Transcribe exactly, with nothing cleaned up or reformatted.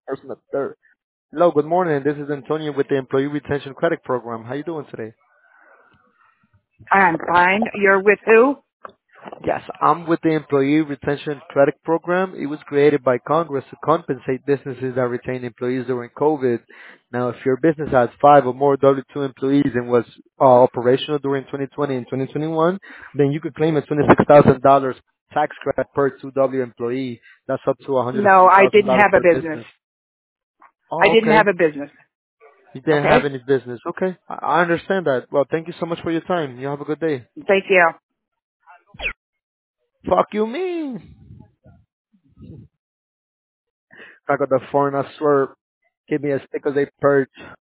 Person the third. Hello, good morning. This is Antonio with the Employee Retention Credit Program. How you doing today? I'm fine. You're with who? Yes, I'm with the Employee Retention Credit Program. It was created by Congress to compensate businesses that retain employees during COVID. Now, if your business has five or more W two employees and was uh, operational during twenty twenty and twenty twenty-one, then you could claim a twenty-six thousand dollars tax credit per two W employee. That's up to No, I one hundred fifty thousand didn't dollars have a per business. business. I Oh, didn't okay. have a business. You didn't Okay? have any business. Okay. I I understand that. Well, thank you so much for your time. You have a good day. Thank you. Fuck you mean? I got the phone, I swear. Give me a stick of a perch.